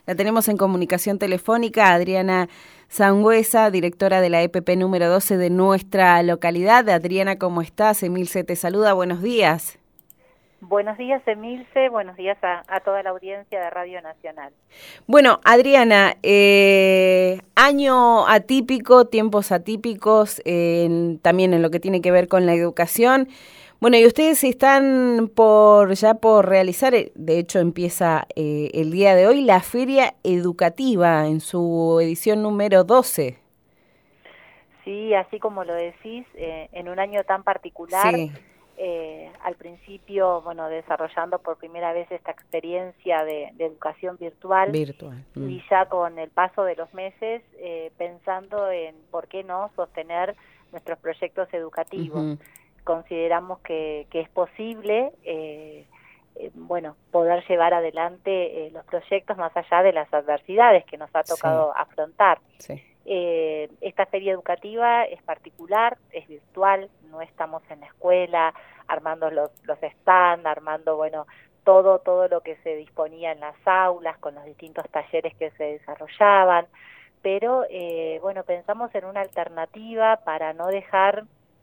La tenemos en comunicación telefónica, Adriana Sangüesa, directora de la EPP número 12 de nuestra localidad. Adriana, ¿cómo estás? Emilce te saluda, buenos días. Buenos días, Emilce, buenos días a toda la audiencia de Radio Nacional. Bueno, Adriana, año atípico, tiempos atípicos, también en lo que tiene que ver con la educación. Bueno, y ustedes están por realizar, de hecho empieza el día de hoy, la Feria Educativa en su edición número 12. Sí, así como lo decís, en un año tan particular, Sí. Al principio, bueno, desarrollando por primera vez esta experiencia de educación virtual. Y ya con el paso de los meses, pensando en por qué no sostener nuestros proyectos educativos. Uh-huh. Consideramos que es posible, bueno, poder llevar adelante los proyectos más allá de las adversidades que nos ha tocado afrontar. Sí. Esta feria educativa es particular, es virtual, no estamos en la escuela armando los stands, armando, bueno, todo lo que se disponía en las aulas, con los distintos talleres que se desarrollaban, pero bueno, pensamos en una alternativa para no dejar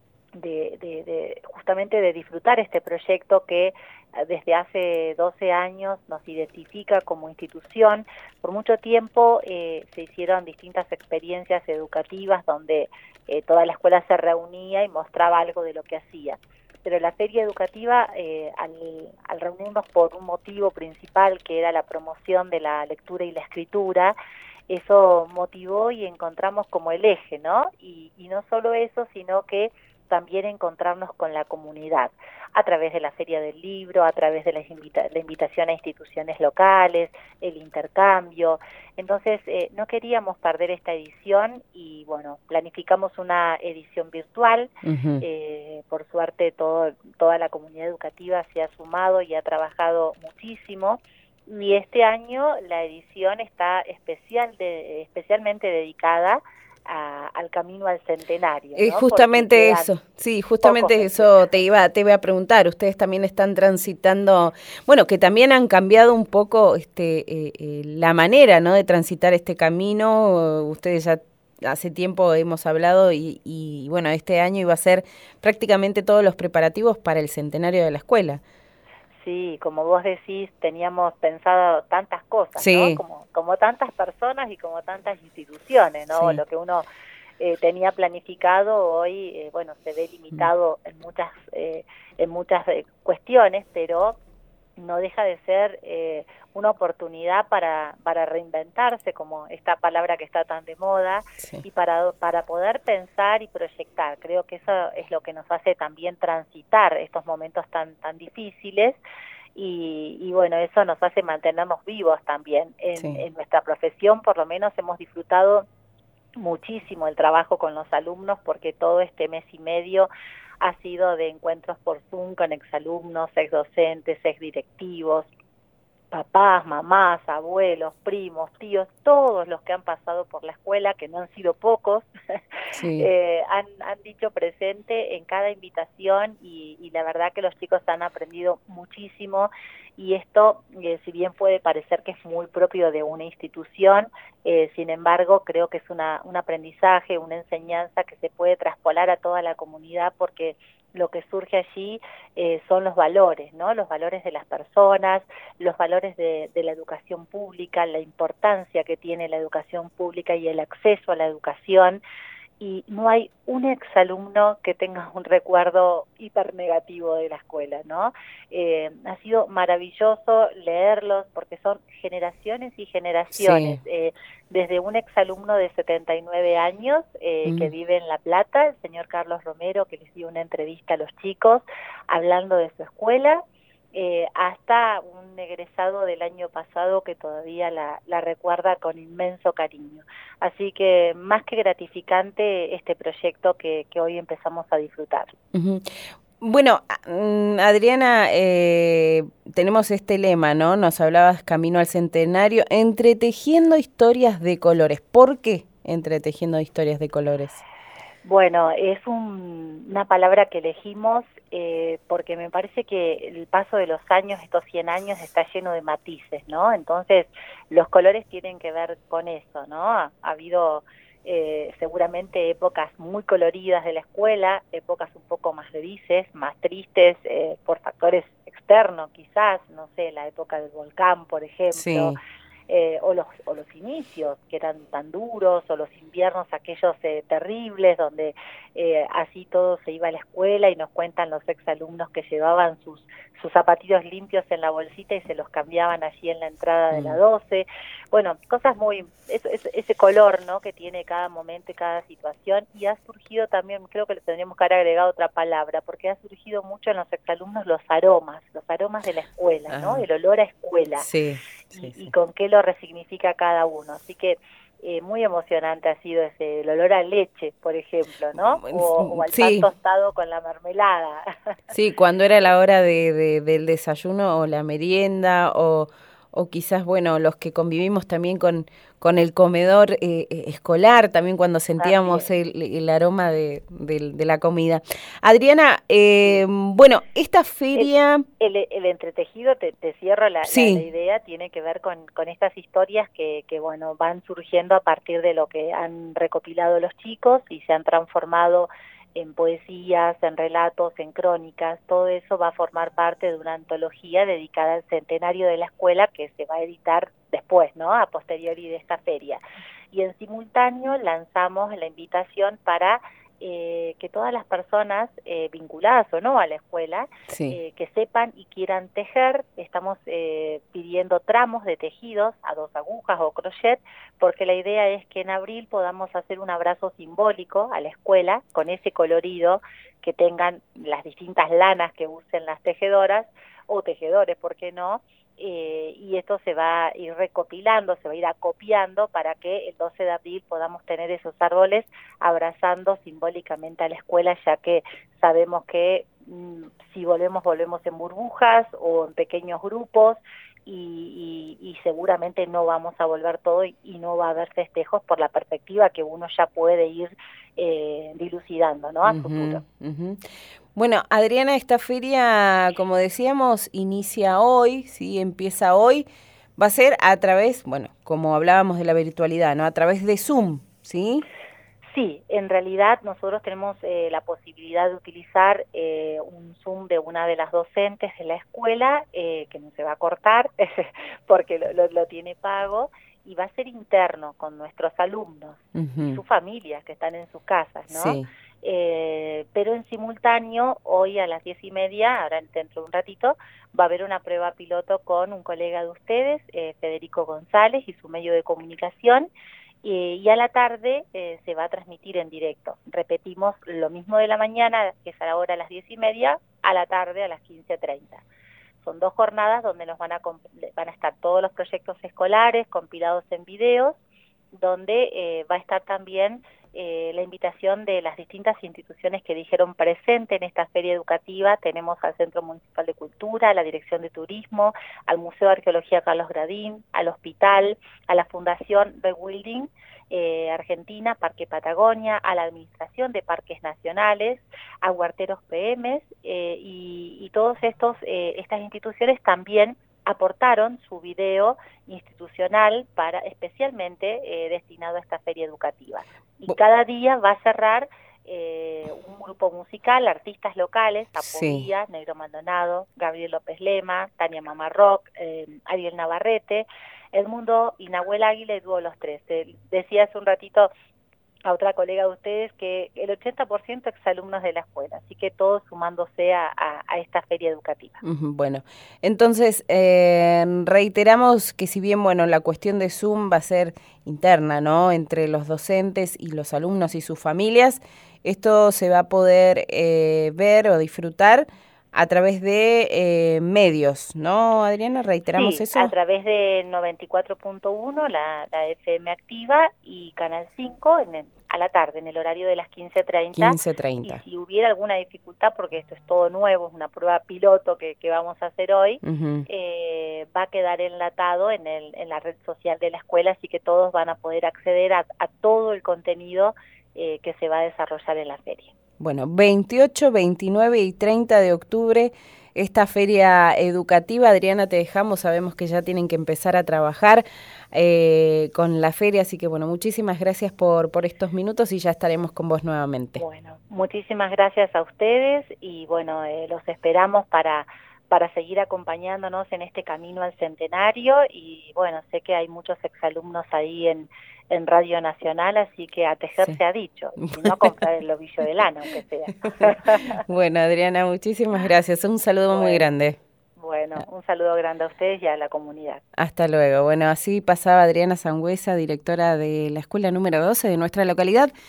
justamente de disfrutar este proyecto que desde hace 12 años nos identifica como institución. Por mucho tiempo se hicieron distintas experiencias educativas donde toda la escuela se reunía y mostraba algo de lo que hacía. Pero la feria educativa, al reunirnos por un motivo principal, que era la promoción de la lectura y la escritura, eso motivó y encontramos como el eje, ¿no? Y no solo eso, sino que también encontrarnos con la comunidad, a través de la Feria del Libro, a través de la invitación a instituciones locales, el intercambio. Entonces, no queríamos perder esta edición y, bueno, planificamos una edición virtual. Uh-huh. Por suerte, toda la comunidad educativa se ha sumado y ha trabajado muchísimo. Y este año la edición está especialmente dedicada al camino al centenario, ¿no? Justamente eso, sí, justamente eso te iba a preguntar. Ustedes también están transitando, bueno, que también han cambiado un poco la manera, ¿no?, de transitar este camino. Ustedes ya hace tiempo hemos hablado y bueno, este año iba a ser prácticamente todos los preparativos para el centenario de la escuela. Sí, como vos decís, teníamos pensado tantas cosas, sí, ¿no? Como tantas personas y como tantas instituciones, ¿no? Sí. Lo que uno tenía planificado hoy, bueno, se ve limitado en muchas cuestiones, pero no deja de ser una oportunidad para reinventarse, como esta palabra que está tan de moda, y para poder pensar y proyectar. Creo que eso es lo que nos hace también transitar estos momentos tan difíciles, y bueno, eso nos hace mantenernos vivos también. En nuestra profesión, por lo menos, hemos disfrutado muchísimo el trabajo con los alumnos, porque todo este mes y medio ha sido de encuentros por Zoom con exalumnos, exdocentes, exdirectivos, papás, mamás, abuelos, primos, tíos, todos los que han pasado por la escuela, que no han sido pocos, han dicho presente en cada invitación, y la verdad que los chicos han aprendido muchísimo. Y esto, si bien puede parecer que es muy propio de una institución, sin embargo, creo que es un aprendizaje, una enseñanza que se puede traspolar a toda la comunidad, porque lo que surge allí son los valores, ¿no? Los valores de las personas, los valores de la educación pública, la importancia que tiene la educación pública y el acceso a la educación. Y no hay un exalumno que tenga un recuerdo hiper negativo de la escuela, ¿no? Ha sido maravilloso leerlos, porque son generaciones y generaciones. Desde un exalumno de 79 años que vive en La Plata, el señor Carlos Romero, que les dio una entrevista a los chicos hablando de su escuela, hasta un egresado del año pasado que todavía la recuerda con inmenso cariño. Así que más que gratificante este proyecto que hoy empezamos a disfrutar. Uh-huh. Bueno, Adriana, tenemos este lema, ¿no? Nos hablabas camino al centenario, entretejiendo historias de colores. ¿Por qué entretejiendo historias de colores? Bueno, es una palabra que elegimos porque me parece que el paso de los años, estos 100 años, está lleno de matices, ¿no? Entonces, los colores tienen que ver con eso, ¿no? Ha habido seguramente épocas muy coloridas de la escuela, épocas un poco más grises, más tristes, por factores externos quizás, no sé, la época del volcán, por ejemplo, Sí. o los inicios que eran tan duros, o los inviernos aquellos terribles, donde así todo se iba a la escuela y nos cuentan los exalumnos que llevaban sus zapatillos limpios en la bolsita y se los cambiaban allí en la entrada de la 12. Bueno, cosas muy, ese color, ¿no?, que tiene cada momento y cada situación, y ha surgido también, creo que le tendríamos que haber agregado otra palabra, porque ha surgido mucho en los exalumnos los aromas de la escuela, ¿no?, el olor a escuela, Sí, sí, y sí. con qué lo resignifica cada uno. Así que muy emocionante ha sido el olor a leche, por ejemplo, ¿no? O al pan Sí, tostado con la mermelada. sí, cuando era la hora del desayuno o la merienda o quizás, bueno, los que convivimos también con el comedor escolar, también cuando sentíamos También. el aroma de la comida. Adriana, Sí. bueno, esta feria, El entretejido, te cierro la sí, idea, tiene que ver con estas historias bueno, van surgiendo a partir de lo que han recopilado los chicos y se han transformado en poesías, en relatos, en crónicas. Todo eso va a formar parte de una antología dedicada al centenario de la escuela que se va a editar después, ¿no?, a posteriori de esta feria. Y en simultáneo lanzamos la invitación para que todas las personas vinculadas o no a la escuela sí. que sepan y quieran tejer. Estamos pidiendo tramos de tejidos a 2 agujas o crochet, porque la idea es que en abril podamos hacer un abrazo simbólico a la escuela con ese colorido, que tengan las distintas lanas que usen las tejedoras o tejedores, ¿por qué no? Y esto se va a ir recopilando, se va a ir acopiando para que el 12 de abril podamos tener esos árboles abrazando simbólicamente a la escuela, ya que sabemos que si volvemos en burbujas o en pequeños grupos, y seguramente no vamos a volver todo y no va a haber festejos por la perspectiva que uno ya puede ir dilucidando, ¿no?, a Ujú, futuro. ujú. Bueno, Adriana, esta feria, como decíamos, inicia hoy, ¿sí? Empieza hoy. Va a ser a través, bueno, como hablábamos de la virtualidad, ¿no? A través de Zoom, ¿sí? Sí, en realidad nosotros tenemos la posibilidad de utilizar un Zoom de una de las docentes de la escuela, que no se va a cortar porque lo tiene pago, y va a ser interno con nuestros alumnos y Ujú. sus familias que están en sus casas, ¿no? Sí, Pero en simultáneo, hoy a las 10:30, ahora dentro de un ratito, va a haber una prueba piloto con un colega de ustedes, Federico González, y su medio de comunicación, y a la tarde se va a transmitir en directo. Repetimos lo mismo de la mañana, que es ahora a las 10:30, a la tarde a las 15:30. Son 2 jornadas donde van a estar todos los proyectos escolares compilados en videos, donde va a estar también la invitación de las distintas instituciones que dijeron presente en esta feria educativa. Tenemos al Centro Municipal de Cultura, a la Dirección de Turismo, al Museo de Arqueología Carlos Gradín, al Hospital, a la Fundación Rebuilding Argentina, Parque Patagonia, a la Administración de Parques Nacionales, a Huarteros PMs, y todos estas instituciones también aportaron su video institucional especialmente destinado a esta feria educativa. Y Bu- cada día va a cerrar un grupo musical, artistas locales, sí. Apodía, Negro Maldonado, Gabriel López Lema, Tania Mamarroc, Ariel Navarrete, Edmundo y Nahuel Águila, y Dúo Los Tres. Decía hace un ratito a otra colega de ustedes que el 80% exalumnos de la escuela, así que todos sumándose a esta feria educativa. Ujú. Bueno, entonces reiteramos que si bien, bueno, la cuestión de Zoom va a ser interna, ¿no? Entre los docentes y los alumnos y sus familias, esto se va a poder ver o disfrutar a través de medios, ¿no, Adriana? ¿Reiteramos Sí, a eso? través de 94.1, la FM activa, y Canal 5 a la tarde, en el horario de las 15:30. Y 15:30. si hubiera alguna dificultad, porque esto es todo nuevo, es una prueba piloto que vamos a hacer hoy, Ujú. va a quedar enlatado en la red social de la escuela, así que todos van a poder acceder a todo el contenido que se va a desarrollar en la feria. Bueno, 28, 29 y 30 de octubre, esta feria educativa. Adriana, te dejamos, sabemos que ya tienen que empezar a trabajar con la feria, así que bueno, muchísimas gracias por estos minutos y ya estaremos con vos nuevamente. Bueno, muchísimas gracias a ustedes y bueno, los esperamos para seguir acompañándonos en este camino al centenario y bueno, sé que hay muchos exalumnos ahí en Radio Nacional, así que a tejer se ha dicho, y no a comprar el ovillo de lana, aunque sea. Bueno, Adriana, muchísimas gracias, un saludo muy grande. Bueno, un saludo grande a ustedes y a la comunidad. Hasta luego. Bueno, así pasaba Adriana Sangüesa, directora de la escuela número 12 de nuestra localidad.